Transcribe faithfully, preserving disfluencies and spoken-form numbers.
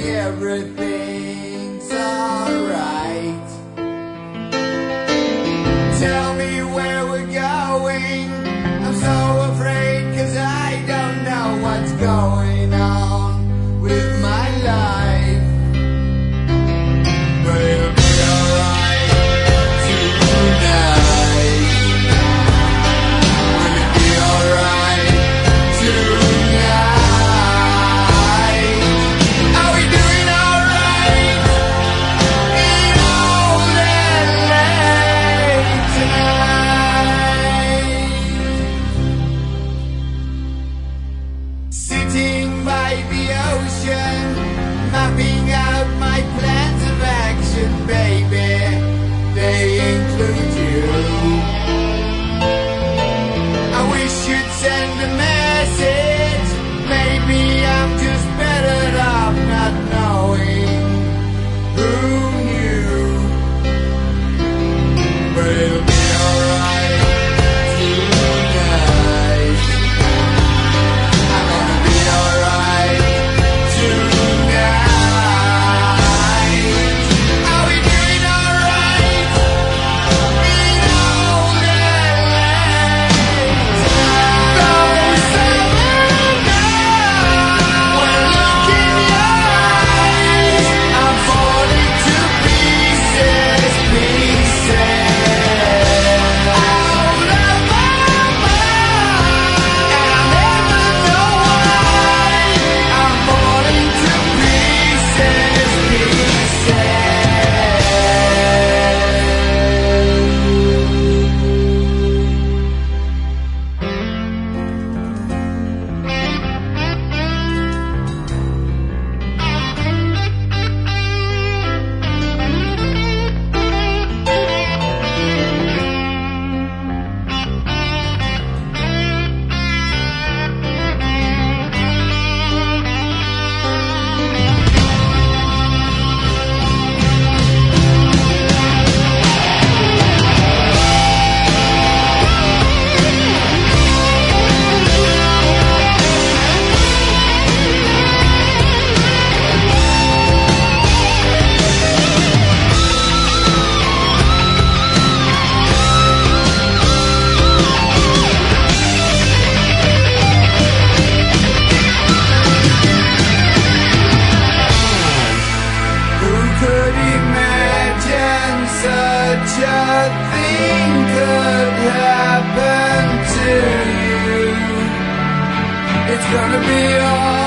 everything's alright. Tell me where we're going. I'm so afraid 'cause I don't know what's going on with my life. But it'll be alright tonight. Will it be alright tonight? Are we doing alright in old L A tonight? Sitting by the ocean, mapping out my plans of action, baby. They include you. I wish you'd send a message. Maybe I'm just better off not knowing who knew. But it'll be alright tonight. I'm gonna be alright tonight. Are we doing alright in old L A tonight? Those summer nights when I look in your eyes, I'm falling to pieces, pieces. Out of my mind, and I never know why. I'm falling to pieces, pieces. Who could imagine such a thing could happen to you? It's gonna be all